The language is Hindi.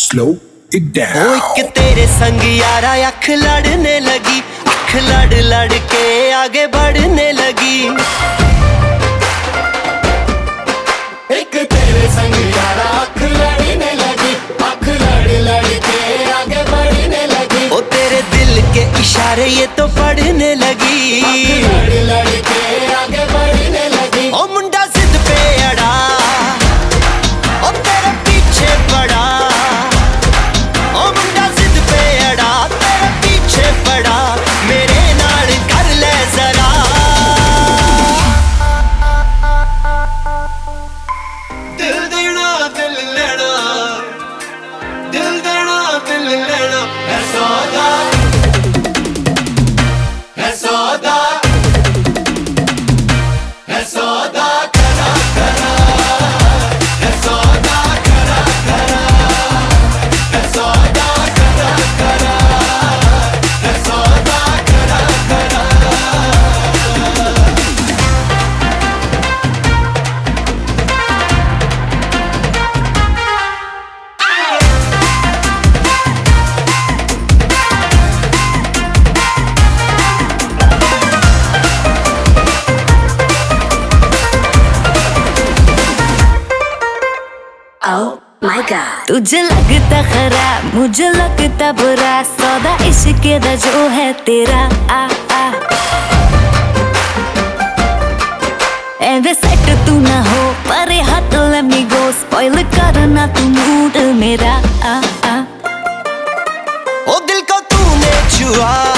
slow it down. ओ एक तेरे संग यारा अख लड़ने लगी, अख लड़ लड़ के आगे बढ़ने लगी। एक तेरे संग यारा अख लड़ने लगी, अख लड़ लड़ के आगे बढ़ने लगी। ओ तेरे दिल के इशारे ये तो पढ़ने लगी, अख लड़ लड़ के आगे बढ़ने लगी। ओ मुंडा जिद पे अड़ा, ओ तेरे पीछे पड़ा। ओ मुंडा जिद पे अड़ा, तेरे पीछे पड़ा। मेरे नाल कर ले जरा। दिल देना दिल लेना, दिल देना दिल लेना है सौदा, है सौदा, है सौदा करा करा, है सौदा करा करा, है सौदा करा करा, है सौदा करा करा। Oh my God. तुझे लगता खराब, मुझे लगता बुरा, सौदा इश्क दा जो है तेरा। आ आ एवे सेट तू ना हो, पर हाथ let me go, spoil करना तू मूड मेरा। आ आ ओ दिल को तूने छुआ,